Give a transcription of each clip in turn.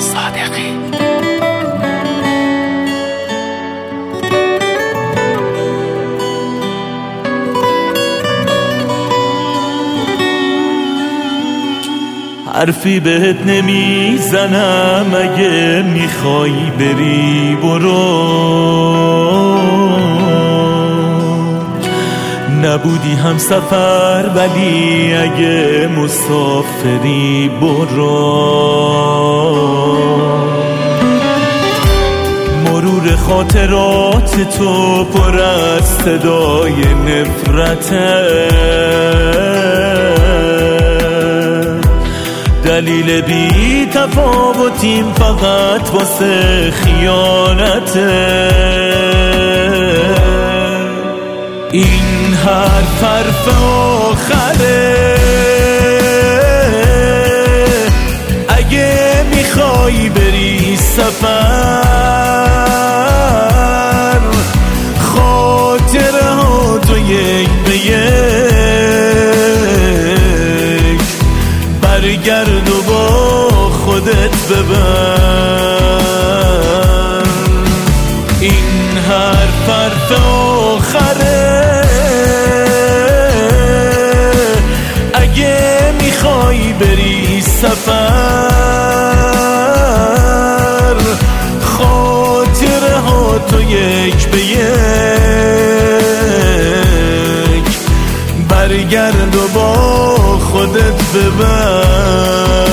صادقی. حرفی بهت نمیزنم، اگه میخوای بری برو. نبودی هم سفر ولی اگه مسافری برو. مرور خاطرات تو پر از صدای نفرته، دلیل بی تفاوتیم فقط واسه خیانته. این حرف آخره، اگه میخوای بری سفر، خاطره ها تو یک به یک برگرد و با خودت ببر. این حرف آخره، اگه میخوای بری سفر، خاطره ها تو یک به یک برگرد و با خودت ببر.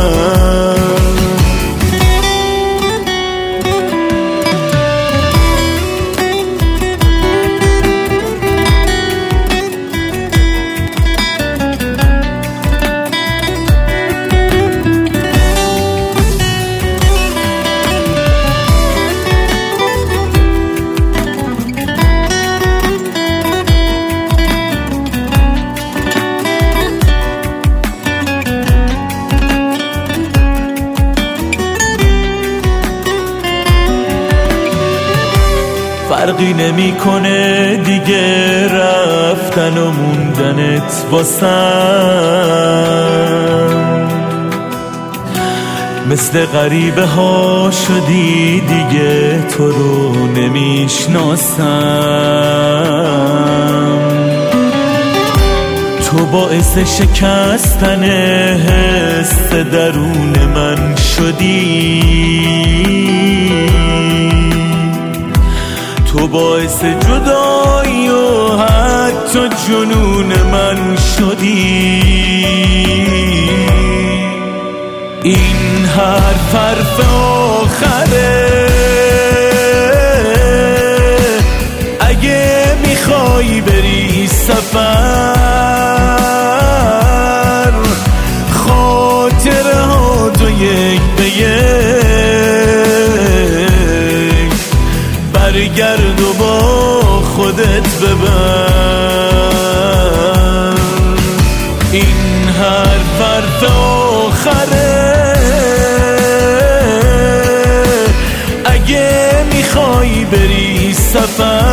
فرقی نمیکنه دیگه رفتن و موندنت واسم، مثل غریبه ها شدی دیگه تو رو نمیشناسم. تو باعث شکستن حس درون من شدی، تو باعث جدایی و حتی جنون من شدی. این حرف آخره، اگه میخوای بری سفر، خاطره ها تو یک به یک برگرد و با خودت ببر. این حرف آخره، اگه میخوای بری سفر،